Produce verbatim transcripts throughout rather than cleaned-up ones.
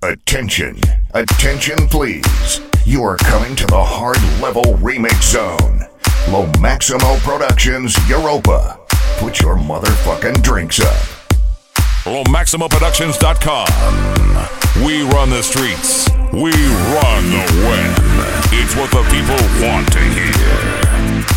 Attention, attention please. You are coming to the hard level remix zone. Lo Maximo Productions Europa. Put your motherfucking drinks up. Lo Maximo Productions dot com. We run the streets. We run the web. It's what the people want to hear.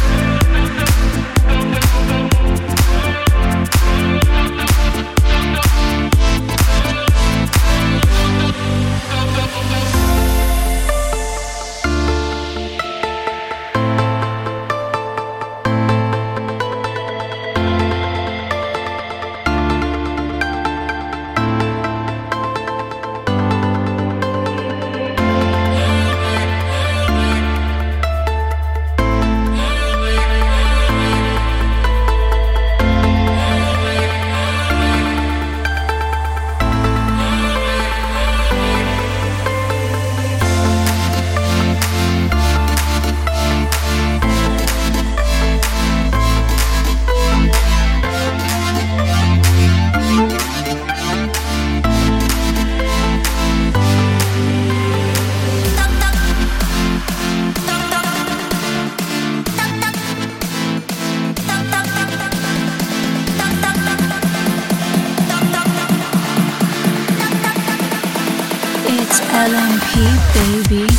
L M P, baby.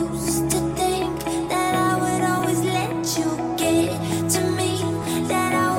Used to think that I would always let you get to me, that I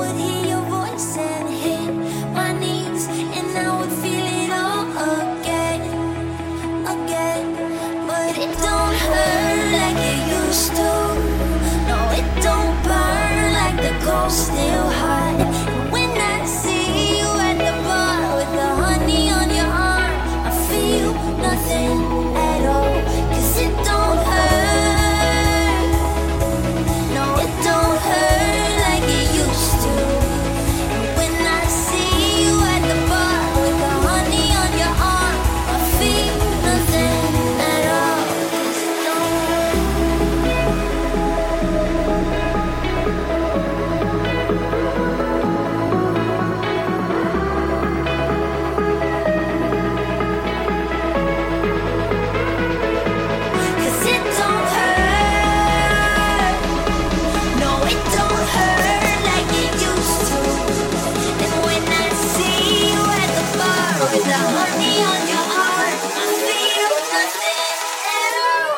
coast still hot. And when I see you at the bar with the honey on your arm, I feel nothing at all, 'cause it don't hurt. No, it don't hurt like it used to. And when I see you at the bar with the honey on your arm, I feel nothing at all, 'cause it don't hurt. Cause it don't hurt. No, it don't hurt like it used to. And when I see you at the bar with the honey on your arm, I feel nothing at all.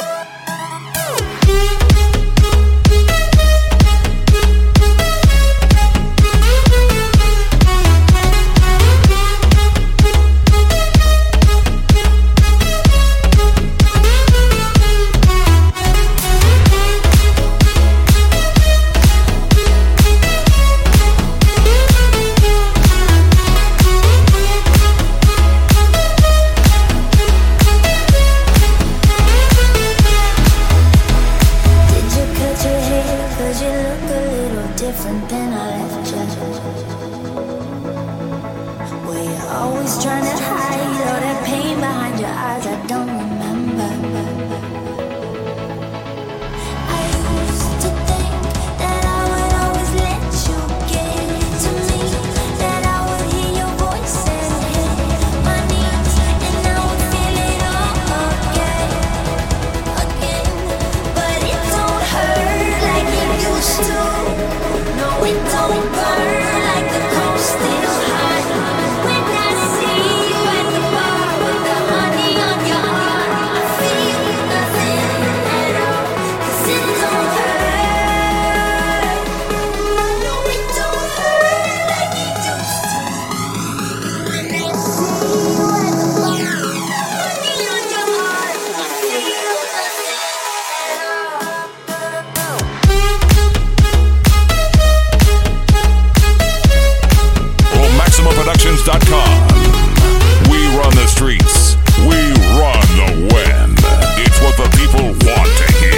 Did you cut your hair? 'Cause you look a little different than I left you. Were you always trying to hide all that pain behind your eyes? I don't remember. I used to think that I would always let you get to me, that I would hear your voice and hit my knees, and I would feel it all again, again. But it don't hurt like it used to. No, it don't burn like the coast still hot. When I see you at the bar with the honey on your arm, I feel nothing at all, 'cause it don't hurt. No, it don't hurt like it used to. When I see you at the bar with the honey on your arm, I feel nothing at all. Low Maxima Productions dot com. We run the streets. We run the web. It's what the people want to hear.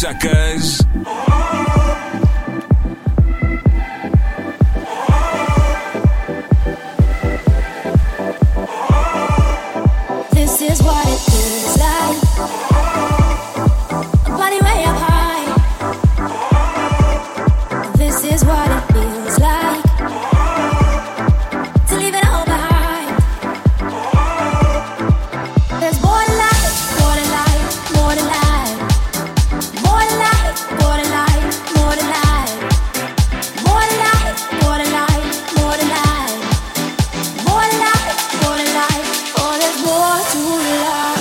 suckers. This is what it feels like. A body way up high. This is what it feels like to leave it all behind. There's more to life, more to life, more to life. More to life, more to life, more to life. More to life, more to life, more to life. More to life, more to life. Oh, there's more to life.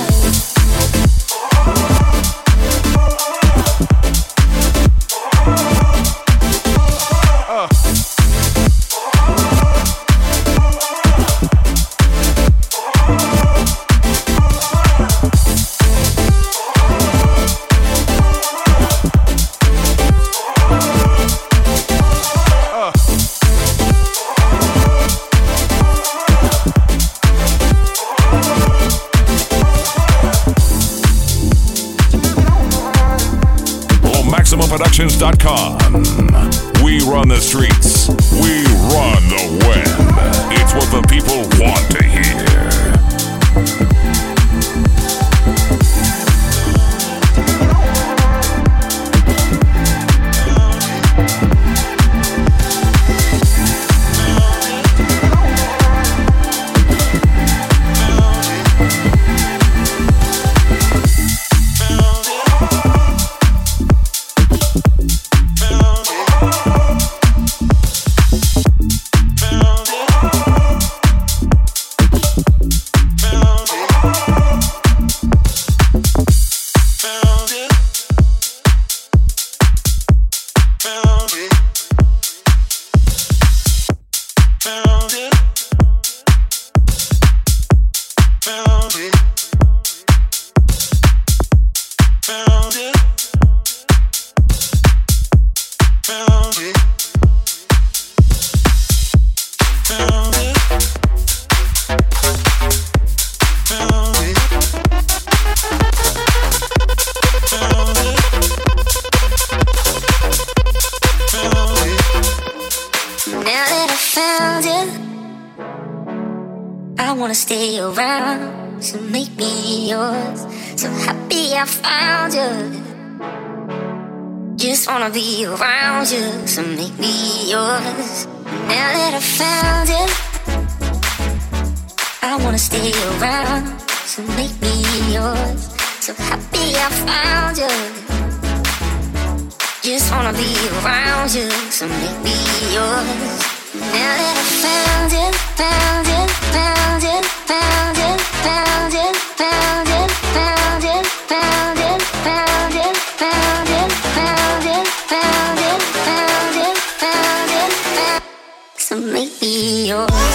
Maximum Productions dot com. We run the streets. We run the web. It's what the people want to hear. Stay around to make me yours. So happy I found you. Just wanna be around you, so make me yours. Now that I found you, I wanna stay around, so make me yours. So happy I found you. Just wanna be around you, so make me yours. Now that I found it, found it, found it, found it, found it, found it, found it, found it, found it, found it, found it, found it, found it, found it, found it. So make me yours.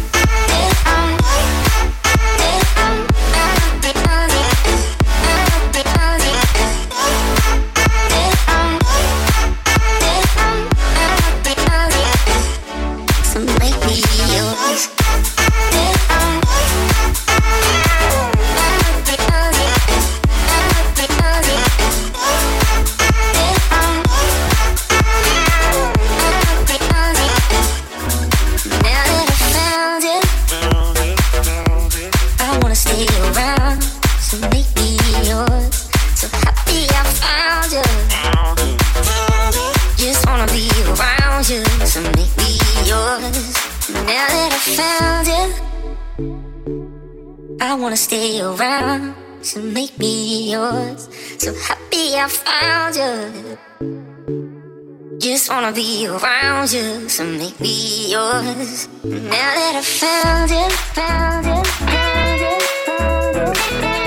I wanna stay around to make me yours. So happy I found you. Just wanna be around you, so make me yours. Now that I found it, found it, found it, found it, found it.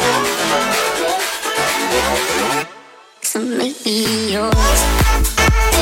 So make me yours.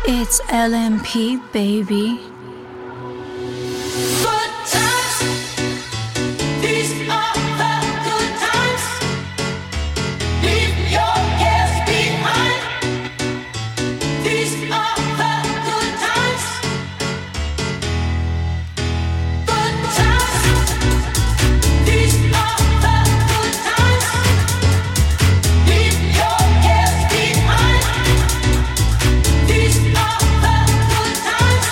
It's L M P, baby. Good times, these are the good times. Leave your cares behind. These are the good times. Good times, these are the good times. Leave your cares behind. These are the good times.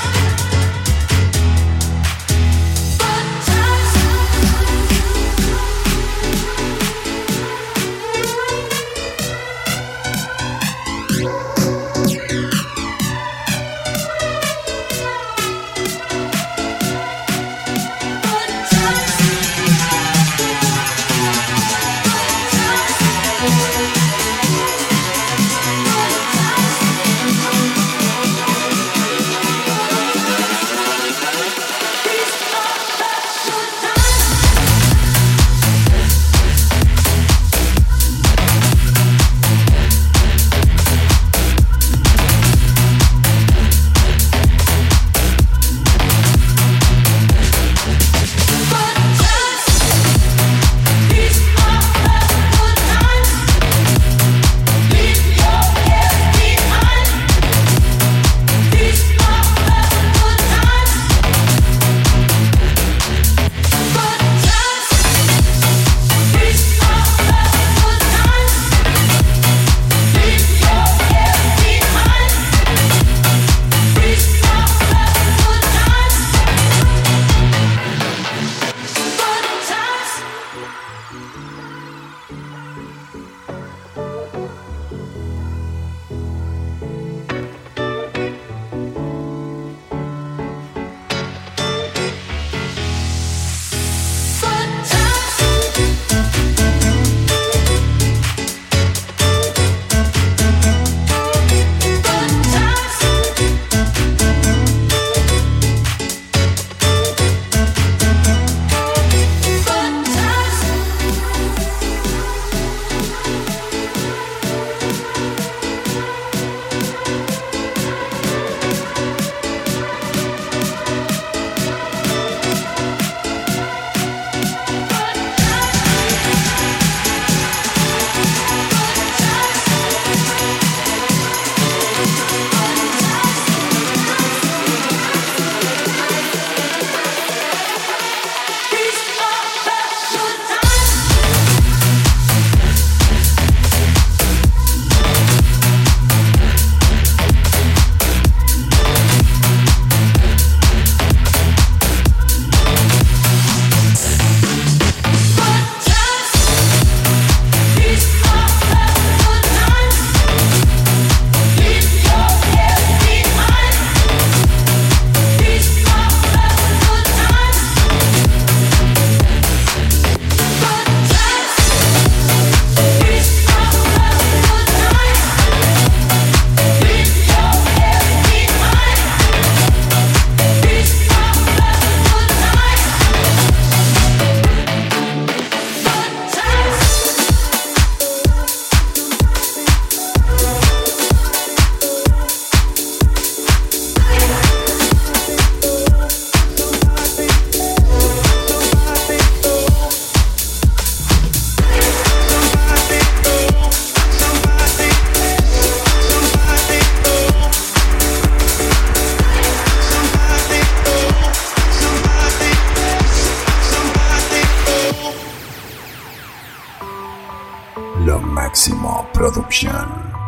Lo Máximo Production.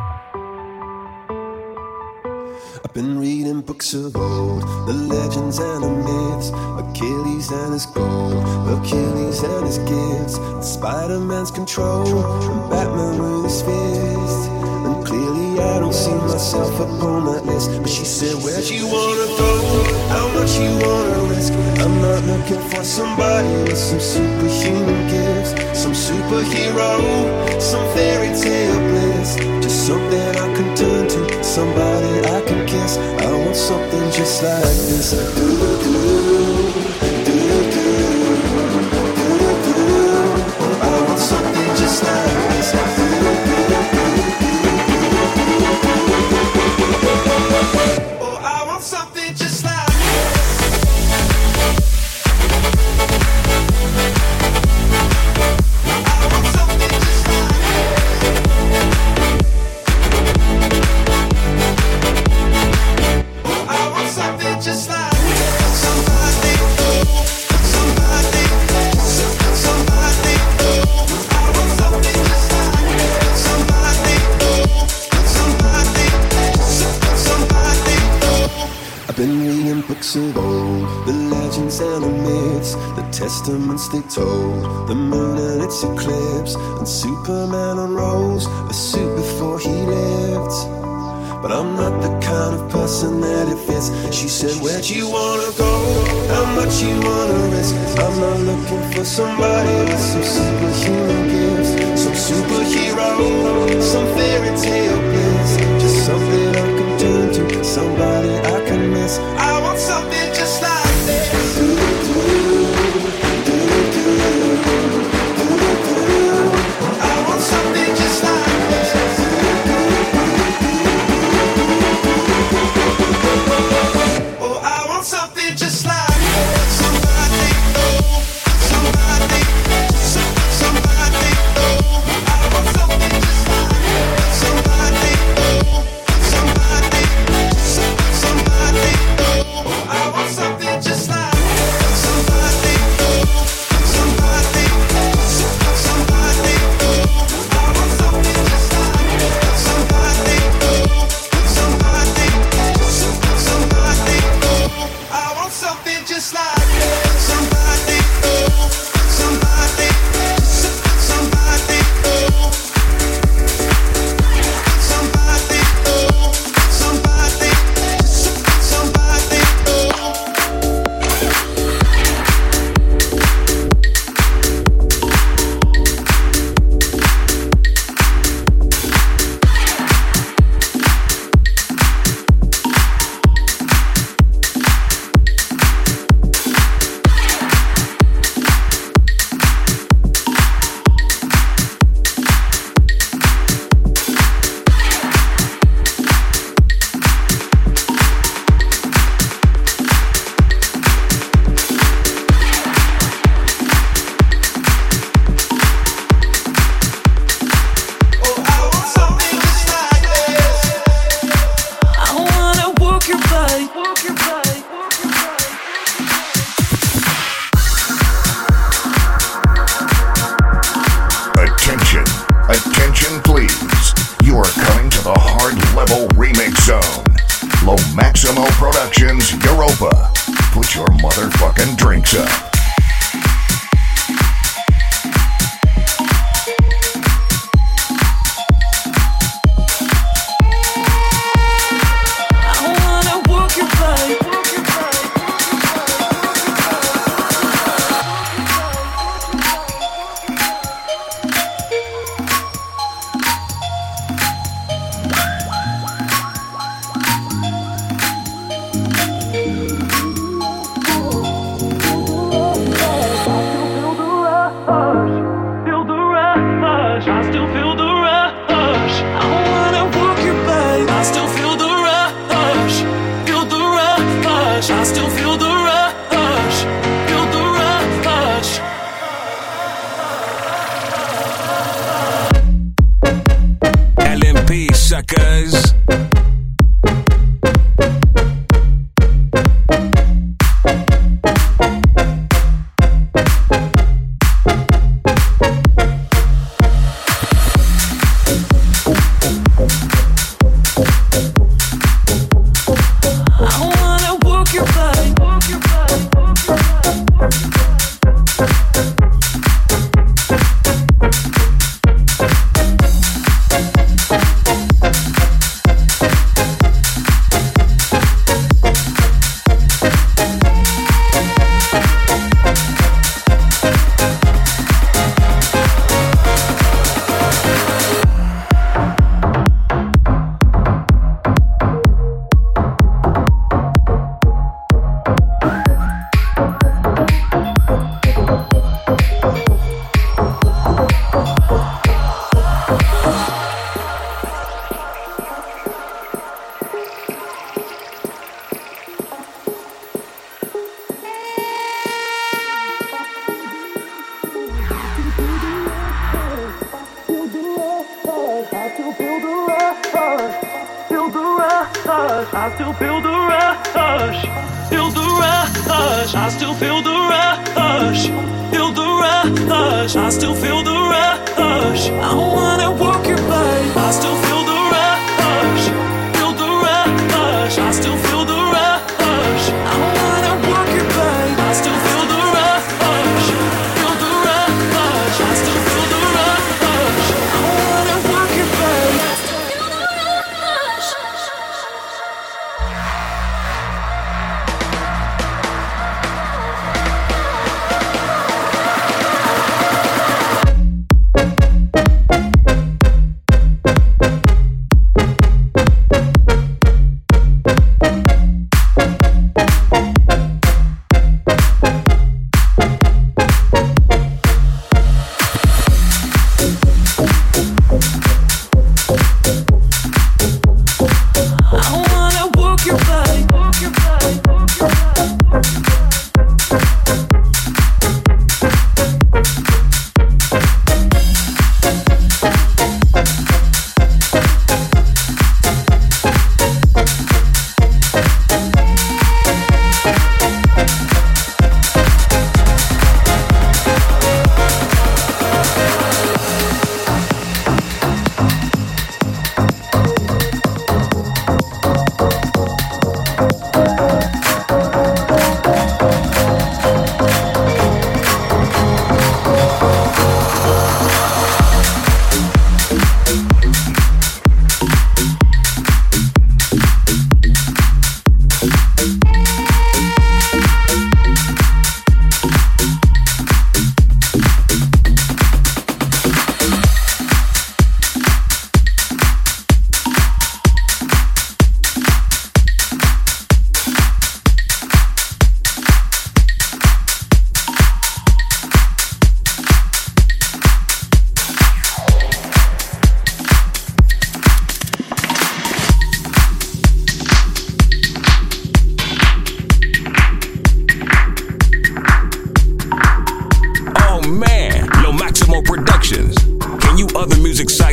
I've been reading books of old, the legends and the myths, Achilles and his gold, Achilles and his gifts, Spider-Man's control, and Batman with his fist. And clearly I don't see myself upon that list. But she said, where'd you wanna go? How much you wanna risk? I'm not looking for somebody with some superhuman gifts, some superhero, some fairy tale bliss. Just something I can turn to, somebody I can kiss. I want something just like this. Do-do-do, do-do-do, do-do-do. I want something just like this. Do-do-do, do-do-do. I've been reading books of old, the legends and the myths, the testaments they told, the moon and its eclipse, and Superman unrolls a suit before he lived. But I'm not the kind of person that it fits. She said, where'd you wanna go? How much you wanna risk? I'm not looking for somebody with some superhuman gifts, some superhero, some fairy tale bliss. Just something I can turn to, somebody I can miss. I want something just like this. I want something just like this. Oh, I want something just like this. Somebody, oh, somebody, so- somebody, oh. I want something just like this. Somebody, oh, somebody, so- somebody, oh. I want something just like this. Somebody, oh, somebody, so- somebody, oh. I want something just like this. Somebody, oh, somebody, so- somebody, oh. I want something just like this. Somebody, oh, somebody, so- somebody, oh. Somebody, oh, somebody, so- somebody, oh. Oh, I want something just like this. I wanna work your body, work your body, work your body. Attention, attention please. You are coming to the hard level remix zone. Lo Maximo Productions Europa. Put your motherfucking drinks up. I wanna work your body, work your body, feel the rush. I still feel the rush. I wanna work your body. I still feel the rush. Feel the rush. I still feel the rush. Feel the rush. L M P suckers. I wanna work your body. Work your body. Work your body. I still feel the rush. Feel the rush. I still feel the rush. Feel the rush. I still feel the rush. I wanna work your body. I still feel the rush. Feel the rush. I still feel the rush.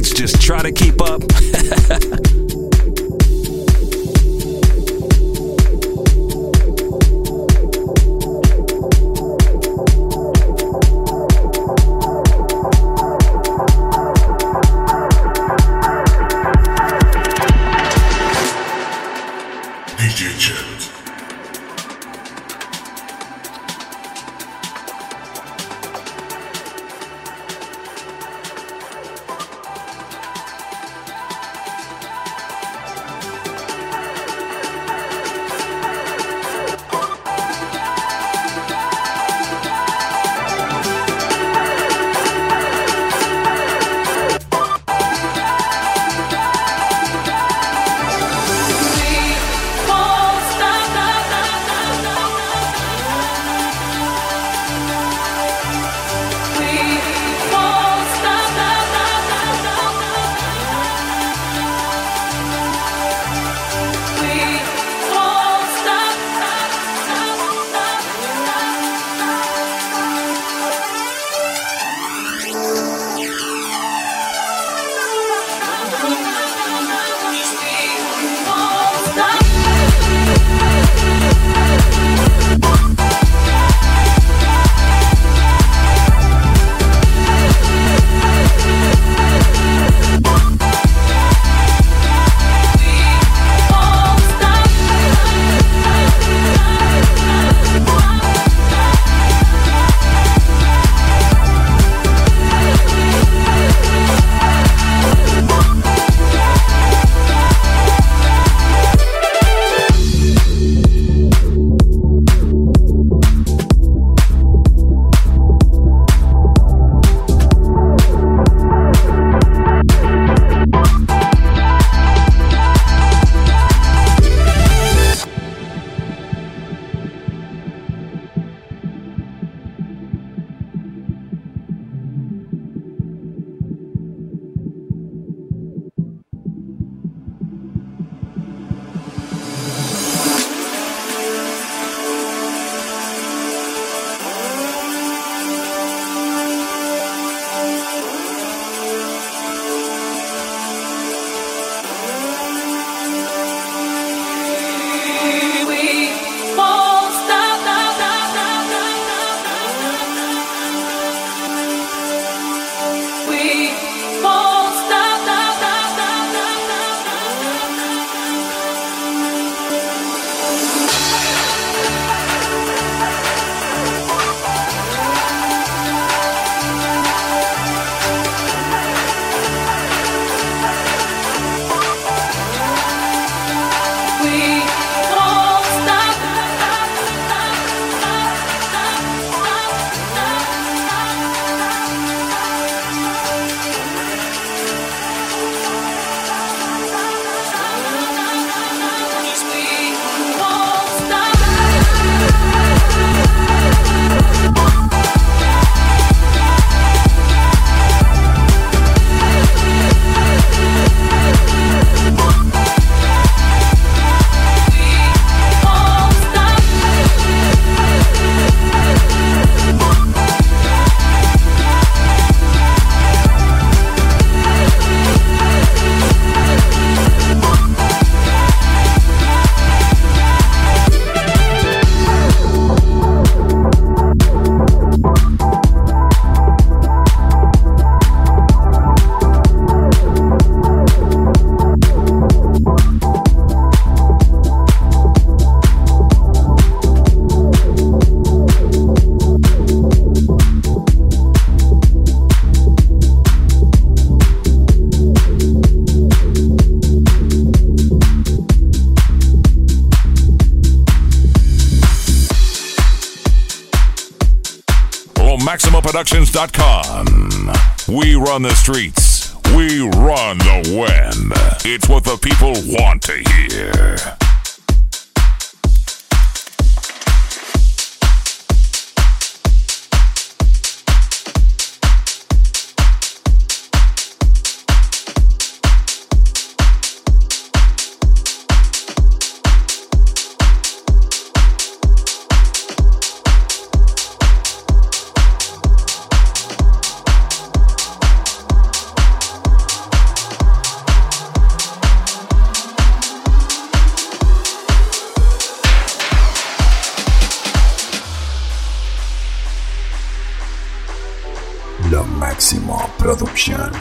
websites just try to keep up. D J Chills. Maximo Productions dot com. We run the streets. We run the web. It's what the people want to hear. Máximo Producción.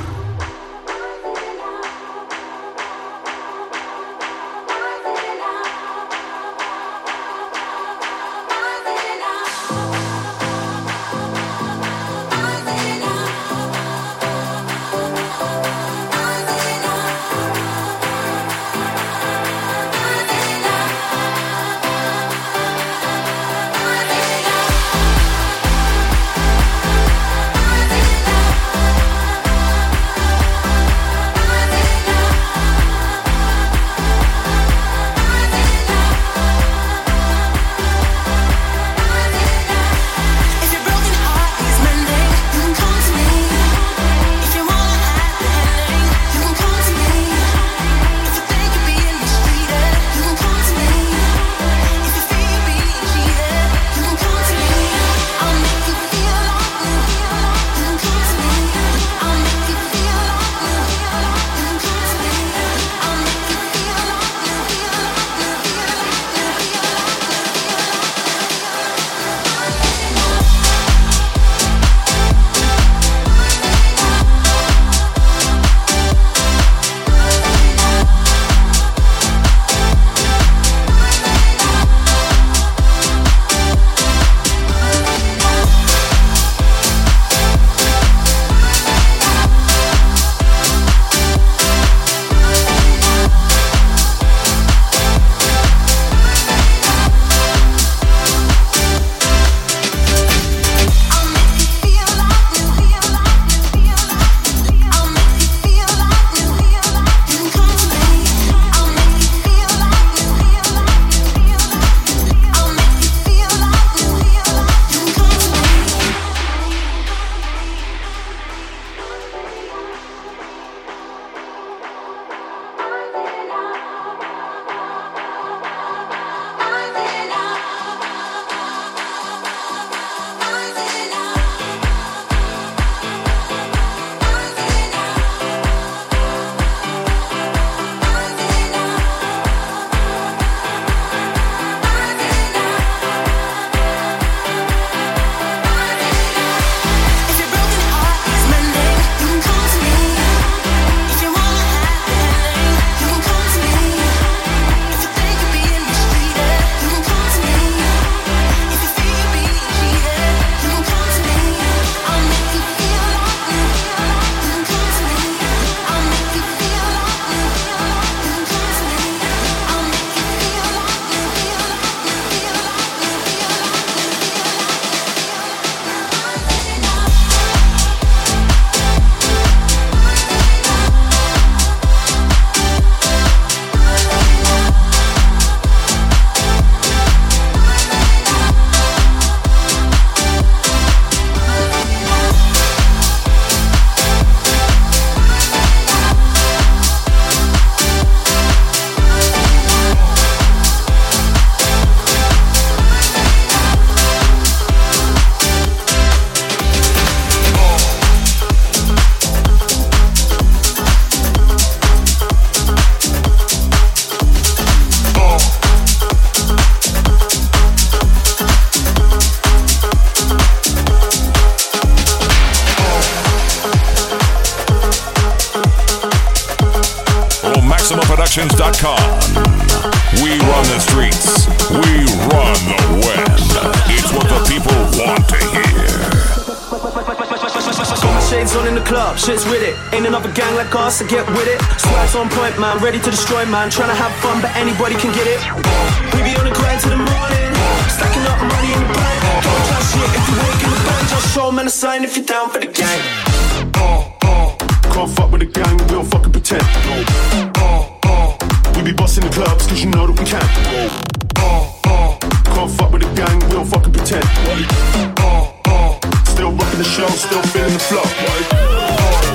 Maximo Productions dot com. We run the streets. We run the web. It's what the people want to hear. Got my shades on in the club, shit's with it. Ain't another gang like us, so get with it. Swag's on point, man, ready to destroy, man. Tryna have fun, but anybody can get it. We be on the grind till the morning, stacking up money in the bank. Don't try shit if you wake in the bank. Just show man a sign if you're down for the gang. Uh, uh, can't fuck with the gang, we don't fucking pretend. Uh, uh, we be busting the clubs, cause you know that we can. Uh, uh, can't fuck with the gang, we don't fucking pretend. Uh, uh, still rocking the show, still feeling the flow. Uh,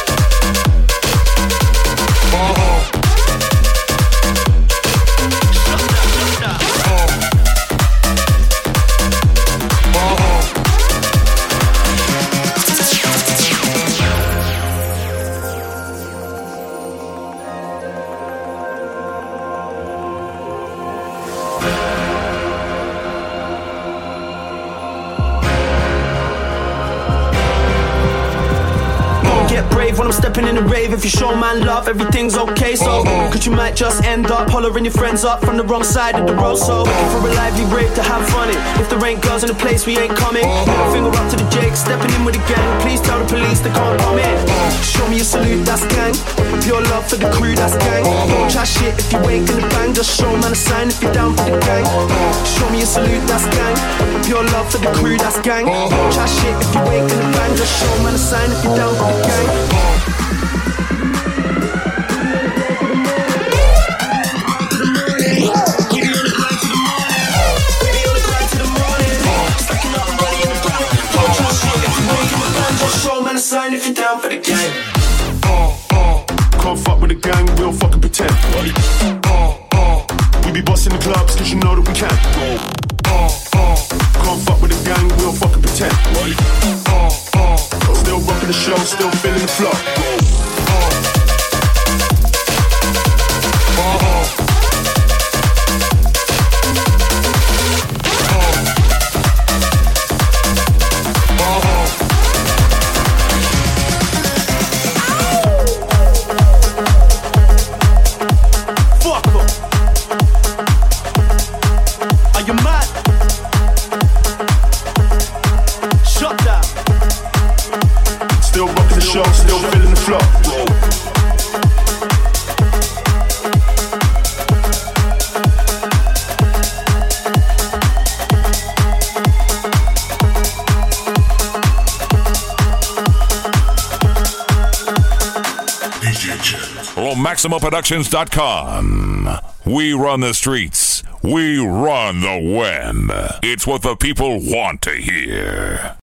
uh, behave when I'm stepping in the rave. If you show man love, everything's okay. So, cause you might just end up hollering your friends up from the wrong side of the road. So, looking for a lively rave to have fun in. If there ain't girls in the place, we ain't coming. Middle finger up to the Jake, stepping in with a gang. Please tell the police they can't come in. Show me a salute, that's gang. Pure love for the crew, that's gang. Don't chat shit if you ain't gonna bang. Just show man a sign if you're down for the gang. Show me a salute, that's gang. Pure love for the crew, that's gang. Don't chat shit if you ain't gonna bang. Just show man a sign if you're down for the gang. Show man a sign if you're down for the gang. Uh, uh, can't fuck with the gang, we don't fucking pretend. Uh, uh, we be busting the clubs cause you know that we can. Uh, uh, can't fuck with the gang, we don't fucking pretend. Uh, uh, still rocking the show, still feeling the flow. Uh, uh, still feeling the flow. Low Maximo Productions dot com. We run the streets. We run the web. It's what the people want to hear.